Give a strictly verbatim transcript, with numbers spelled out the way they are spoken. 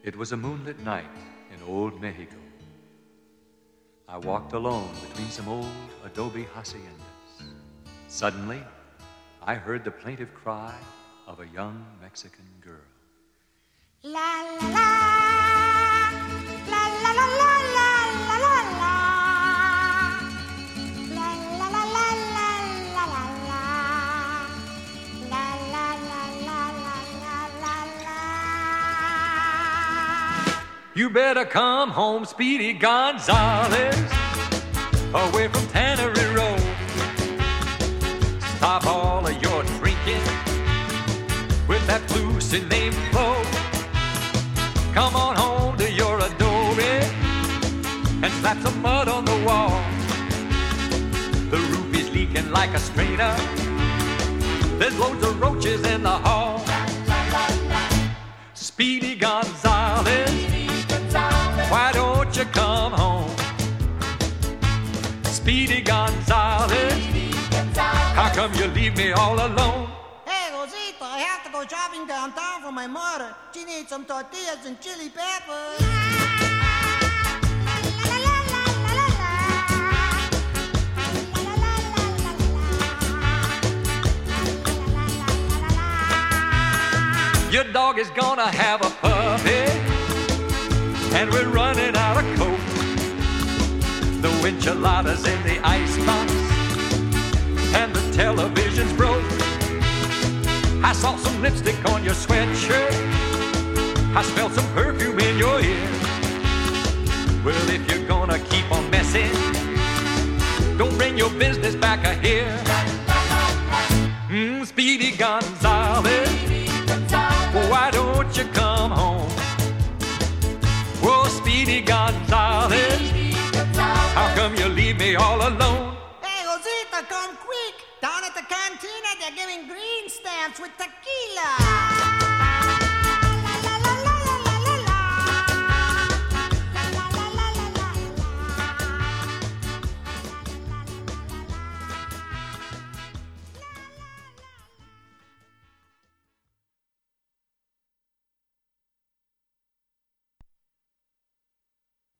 It was a moonlit night in old Mexico. I walked alone between some old adobe haciendas. Suddenly, I heard the plaintive cry of a young Mexican girl. La la la, la la la la la la la la, la la la la la la la la, la la la la la la la. You better come home, Speedy Gonzales, away from Tannery Road. Stop all of your drinking with that Lucy named Flo. Come on home to your adobe and slap some mud on the wall. The roof is leaking like a strainer. There's loads of roaches in the hall. Speedy Gonzales, why don't you come home? Speedy Gonzales, how come you leave me all alone? Hey, Rosita, I have to go shopping downtown for my mother. She needs some tortillas and chili peppers. Your dog is gonna have a puppy, and we're running out of Coke. The enchiladas in the icebox, and the television's broke. I saw some lipstick on your sweatshirt. I smelled some perfume in your ear. Well, if you're gonna keep on messing, don't bring your business back here. Mm, Speedy Gonzales, why don't you come home? Whoa, Speedy Gonzales, how come you leave me all alone? Hey, Rosita, come quick. Down at the cantina, they're giving green stamps with tequila.